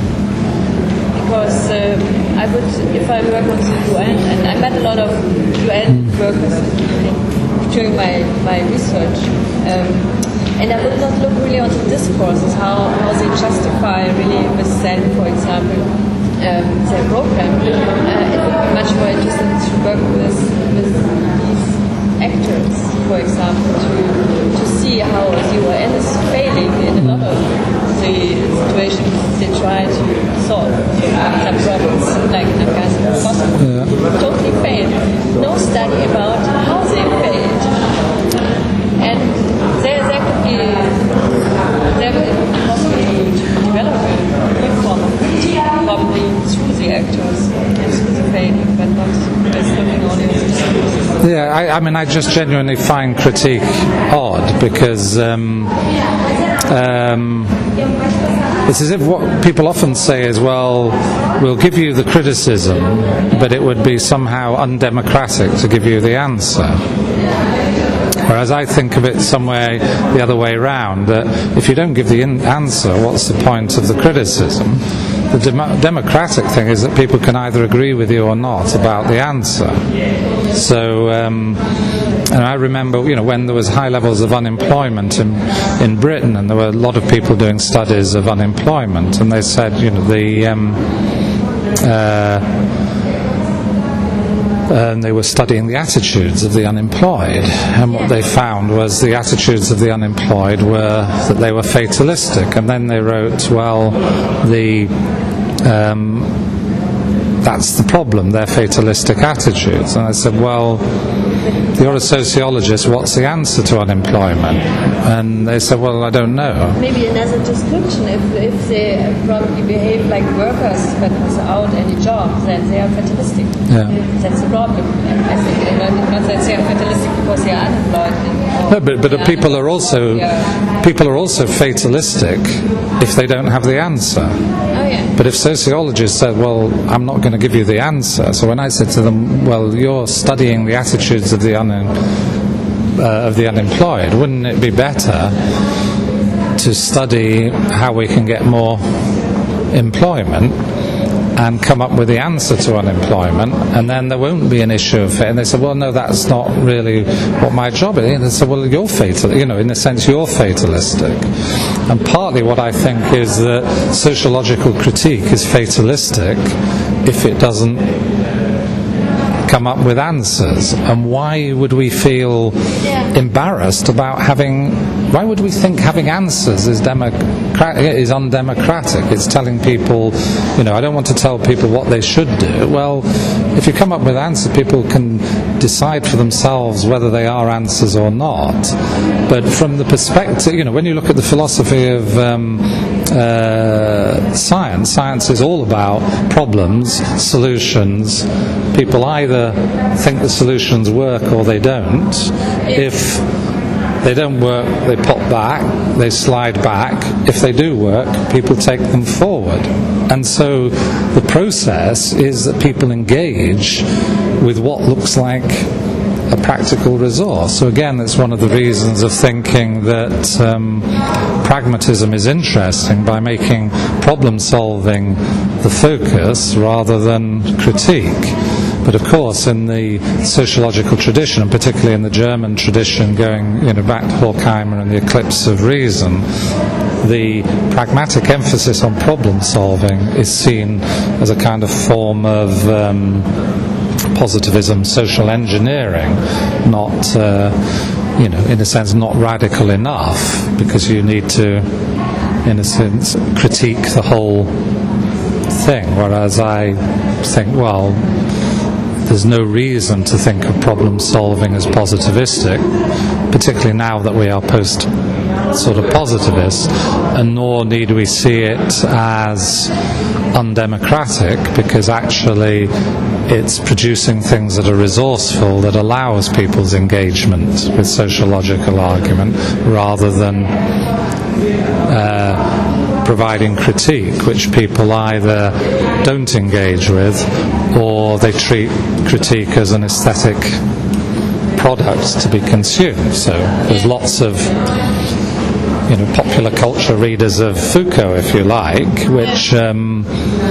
Because uh, I would, if I work on the U N, and I met a lot of U N workers during my, my research, um, and I would not look really onto discourses, how, how they justify really with Zen, for example, um, their program. Uh, it would be much more interesting to work with, with these actors, for example, to, to see how the U N is failing in a lot of the situations they try to solve. Some problems, like in Afghanistan, Kosovo, Yeah. totally failed. No study about how they failed. And there, there could be, there could be possibly develop a new form of critique, probably through the actors and through the failing, but not just looking only at the discourses. Yeah, I, I mean, I just genuinely find critique odd, because um, um, it's as if what people often say is, well, we'll give you the criticism, but it would be somehow undemocratic to give you the answer. Whereas I think of it some way the other way around, that if you don't give the in- answer, what's the point of the criticism? The dem- democratic thing is that people can either agree with you or not about the answer. So, um, and I remember, you know, when there was high levels of unemployment in, in Britain, and there were a lot of people doing studies of unemployment, and they said, you know, the um, uh, and they were studying the attitudes of the unemployed, and what they found was the attitudes of the unemployed were that they were fatalistic, and then they wrote, well, the um, that's the problem, their fatalistic attitudes. And I said, well, you're a sociologist, what's the answer to unemployment? And they said, well, I don't know. Maybe another description, if, if they probably behave like workers but without any job, then they are fatalistic. Yeah. That's the problem, I think. And not, not that they are fatalistic because they are unemployed. No, but, but people are also yeah. people are also fatalistic if they don't have the answer. Oh, yeah. But if sociologists said, well, I'm not going to give you the answer, so when I said to them, well, you're studying the attitudes of the un- uh, of the unemployed, wouldn't it be better to study how we can get more employment and come up with the answer to unemployment, and then there won't be an issue of it? And they said, well, no, that's not really what my job is. And they said, well, you're fatal, you know, in a sense you're fatalistic. And partly what I think is that sociological critique is fatalistic if it doesn't come up with answers. And why would we feel Yeah. embarrassed about having, why would we think having answers is democratic, is undemocratic? It's telling people, you know, I don't want to tell people what they should do. Well, if you come up with answers, people can decide for themselves whether they are answers or not. But from the perspective, you know, when you look at the philosophy of um, uh, science, science is all about problems, solutions. People either think the solutions work or they don't. If they don't work, they pop back, they slide back. If they do work, people take them forward. And so the process is that people engage with what looks like a practical resource. So again, that's one of the reasons of thinking that um, pragmatism is interesting, by making problem solving the focus rather than critique. But of course, in the sociological tradition, and particularly in the German tradition, going you know back to Horkheimer and the Eclipse of Reason, the pragmatic emphasis on problem solving is seen as a kind of form of um, positivism, social engineering, not, uh, you know, in a sense, not radical enough, because you need to in a sense, critique the whole thing, whereas I think, well, there's no reason to think of problem solving as positivistic, particularly now that we are post sort of positivists, and nor need we see it as undemocratic, because actually it's producing things that are resourceful, that allows people's engagement with sociological argument, rather than uh, providing critique, which people either don't engage with, or they treat critique as an aesthetic product to be consumed. So there's lots of, you know, popular culture readers of Foucault, if you like, which um,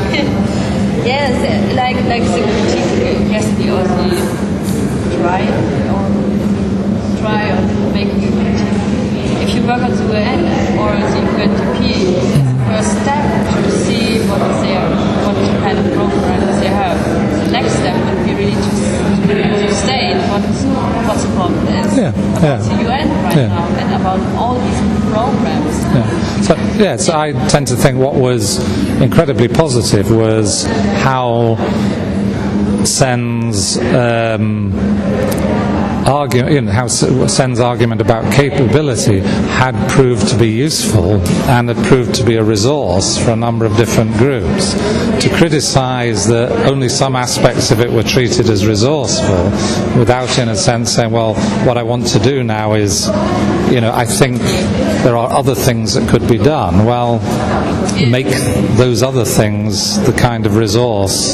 yes, like like the critique yesterday, or the try or try or making a critique. If you work on the U N or the U N D P, first step to see what is there, what kind of programs they have. The next step would be really to, to state what what's the problem is yeah, about yeah. the U N right Yeah. now and about all these programs. Yeah. So, yeah, so I tend to think what was incredibly positive was how Sen's um, argument, you know, how Sen's argument about capability had proved to be useful and had proved to be a resource for a number of different groups. To criticise that only some aspects of it were treated as resourceful, without, in a sense, saying, well, what I want to do now is, you know, I think there are other things that could be done. Well, make those other things the kind of resource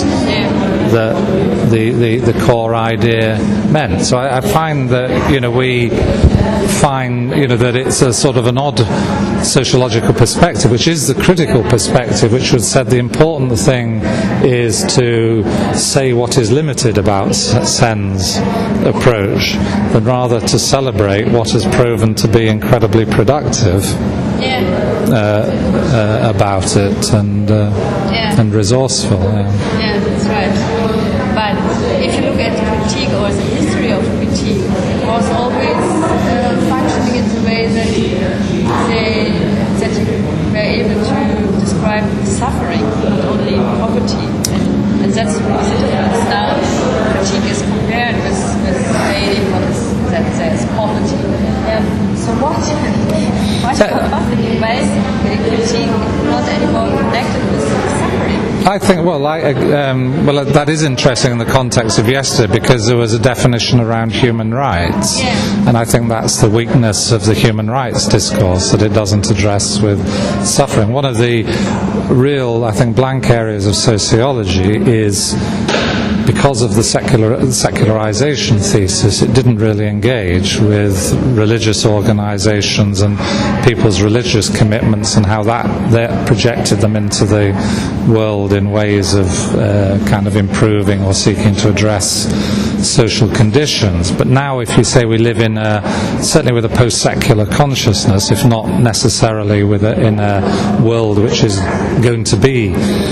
that the, the, the core idea meant. So I, I find that, you know, we find, you know, that it's a sort of an odd sociological perspective, which is the critical perspective, which would say the important thing is to say what is limited about Sen's approach, but rather to celebrate what has proven to be incredibly productive Yeah. uh, uh, about it, and uh, Yeah. and resourceful. Yeah. Yeah, that's right. But if you look at critique or the history of critique, it was always uh, functioning in the way that they that you were able to describe suffering, not only property, and, and that's really the difference. Now, critique is compared with with saying what is that there's poverty. Yeah. So what? What why is critique not anymore connected with suffering? I think, well, I, um, well, that is interesting in the context of yesterday, because there was a definition around human rights, Yeah. and I think that's the weakness of the human rights discourse, that it doesn't address with suffering. One of the real, I think, blank areas of sociology is, because of the secular, secularization thesis, it didn't really engage with religious organizations and people's religious commitments and how that, that projected them into the world in ways of uh, kind of improving or seeking to address social conditions. But now, if you say we live in a, certainly with a post-secular consciousness, if not necessarily with a, in a world which is going to be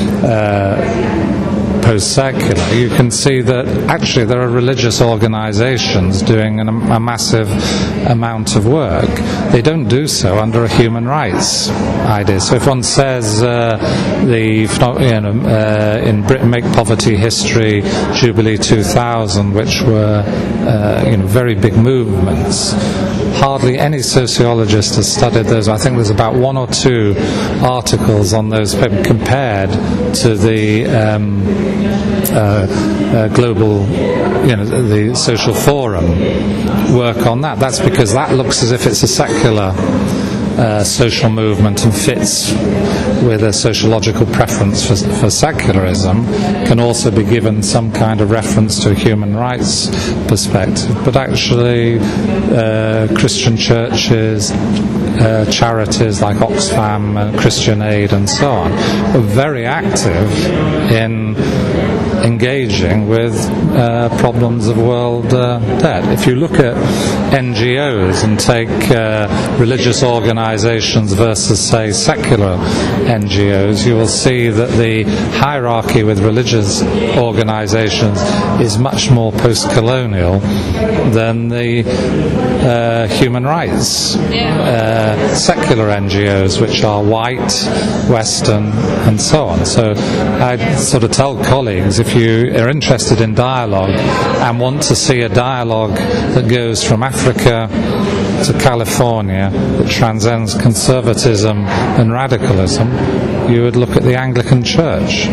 uh, post-secular, you can see that actually there are religious organizations doing an, a massive amount of work. They don't do so under a human rights idea. So if one says uh, the, you know, uh, in Britain Make Poverty History, Jubilee two thousand, which were uh, you know, very big movements, hardly any sociologist has studied those. I think there's about one or two articles on those compared to the um, uh, uh, global, you know, the social forum work on that. That's because that looks as if it's a secular Uh, social movement and fits with a sociological preference for, for secularism, can also be given some kind of reference to a human rights perspective. But actually, uh, Christian churches, uh, charities like Oxfam, uh, Christian Aid and so on, are very active in engaging with uh, problems of world uh, debt. If you look at N G Os and take uh, religious organizations versus, say, secular N G Os, you will see that the hierarchy with religious organizations is much more post-colonial than the uh, human rights uh, secular N G Os, which are white, Western, and so on. So I sort of tell colleagues, if you are interested in dialogue and want to see a dialogue that goes from Africa to California, that transcends conservatism and radicalism, you would look at the Anglican Church.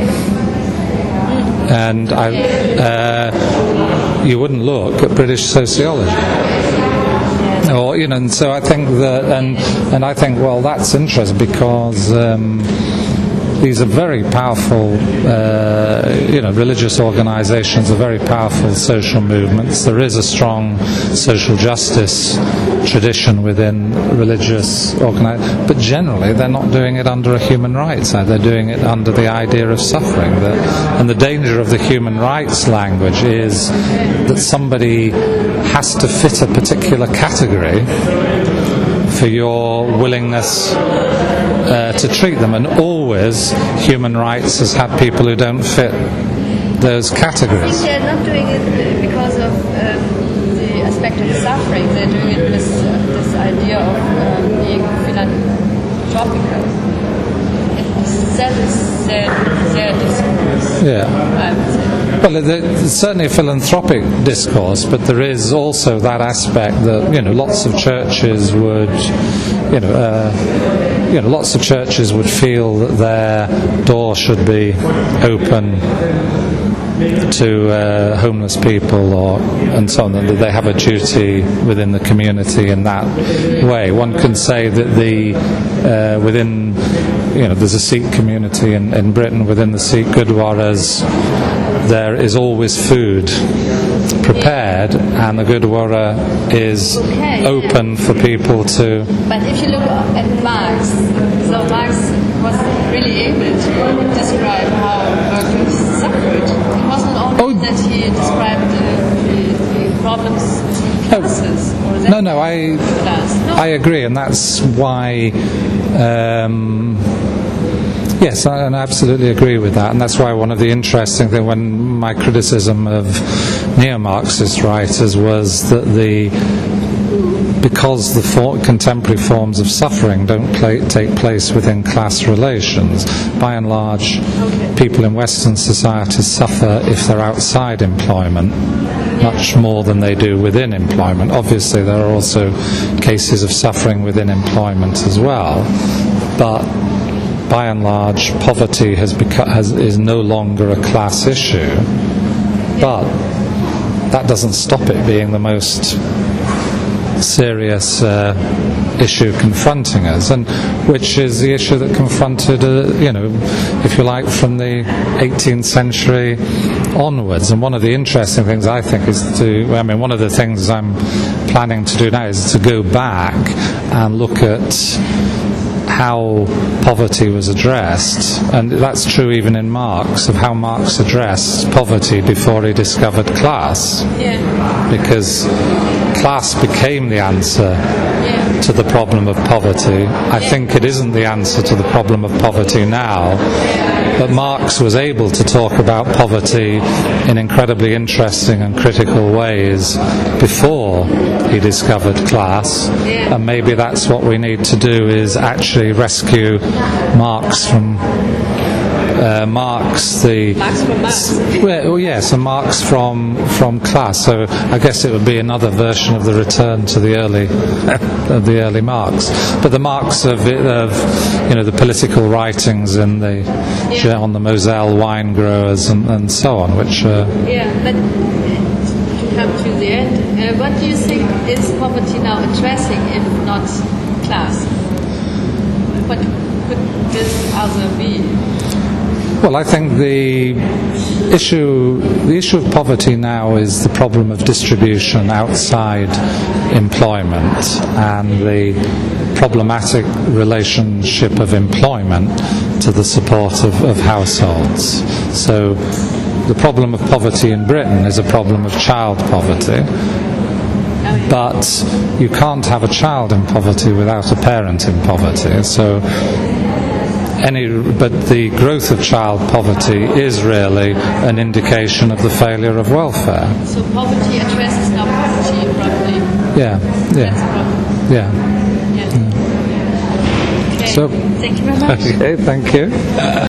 And I, uh, you wouldn't look at British sociology. Or, you know, and so I think that, and and I think, well, that's interesting because um, these are very powerful, uh, you know, religious organizations are very powerful social movements. There is a strong social justice tradition within religious organizations, but generally they're not doing it under a human rights act. They're doing it under the idea of suffering. That, and the danger of the human rights language is that somebody has to fit a particular category for your willingness uh, to treat them, and always human rights has had people who don't fit those categories. I think they're not doing it because of um, the aspect of suffering. They're doing it with uh, this idea of um, being philanthropical. That is their, their discourse, yeah. I would say. Well, there's certainly a philanthropic discourse, but there is also that aspect that, you know, lots of churches would, you know, uh, you know, lots of churches would feel that their door should be open to uh, homeless people, or and so on, that they have a duty within the community in that way. One can say that the uh, within, you know, there's a Sikh community in, in Britain. Within the Sikh Gurdwaras, there is always food prepared, and the Gurdwara is okay, open yeah. for people to. But if you look at Marx, so Marx was really able to describe how workers suffered. It wasn't only oh. that he described the, the, the problems between classes. Oh. Or that no, no, I class. No. I agree, and that's why. Um, Yes, I, and I absolutely agree with that, and that's why one of the interesting things when my criticism of neo-Marxist writers was that the because the for, contemporary forms of suffering don't play, take place within class relations, by and large, okay. people in Western societies suffer if they're outside employment much more than they do within employment. Obviously, there are also cases of suffering within employment as well, but by and large, poverty has become, has, is no longer a class issue, but that doesn't stop it being the most serious uh, issue confronting us, and which is the issue that confronted, uh, you know, if you like, from the eighteenth century onwards. And one of the interesting things I think is to, I mean, one of the things I'm planning to do now is to go back and look at how poverty was addressed, and that's true even in Marx, of how Marx addressed poverty before he discovered class. Yeah. Because class became the answer yeah. to the problem of poverty. I yeah. think it isn't the answer to the problem of poverty now, but Marx was able to talk about poverty in incredibly interesting and critical ways before he discovered class, yeah. and maybe that's what we need to do, is actually rescue Marx from uh, Marx the Marx from Marx. Well, yes, and Marx from from class. So I guess it would be another version of the return to the early of the early Marx, but the Marx of, of you know, the political writings in the yeah. on the Moselle wine growers and, and so on, which uh, yeah, but to come to the end, uh, what do you think is poverty now addressing, if not class? What could this other be? Well, I think the issue the issue of poverty now is the problem of distribution outside employment, and the problematic relationship of employment to the support of, of households. So the problem of poverty in Britain is a problem of child poverty. But you can't have a child in poverty without a parent in poverty. So, any, but the growth of child poverty is really an indication of the failure of welfare. So poverty addresses now poverty, roughly. Yeah, yeah, yeah. yeah. Okay. So, thank you very much. Okay, thank you.